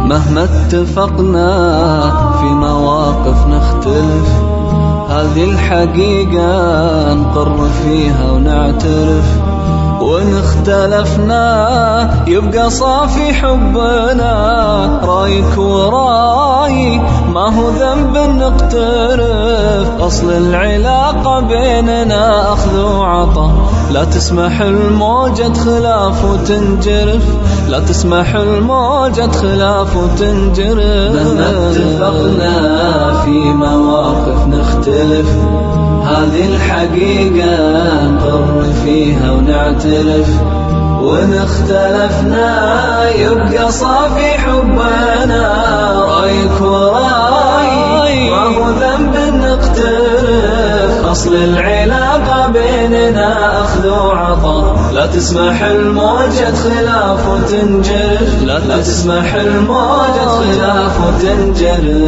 مهما اتفقنا في مواقف نختلف، هذه الحقيقة نقر فيها ونعترف. وإن اختلفنا يبقى صافي حبنا، رايك وراي ما هو ذنب نقترف. أصل العلاقة بيننا أخذ وعطا، لا تسمح الموجة خلاف وتنجرف، لا تسمح الموجة خلاف وتنجرف. مهما اتفقنا في مواقف نختلف، هذه الحقيقة نقر فيها ونعترف. وإن اختلفنا يبقى صافي حبنا، رايك وراي ما هو ذنب نقترف. أصل العلاقة بيننا أخذ وعطا، لا تسمح الموجة خلاف وتنجرف، لا تسمح الموجة خلاف وتنجرف.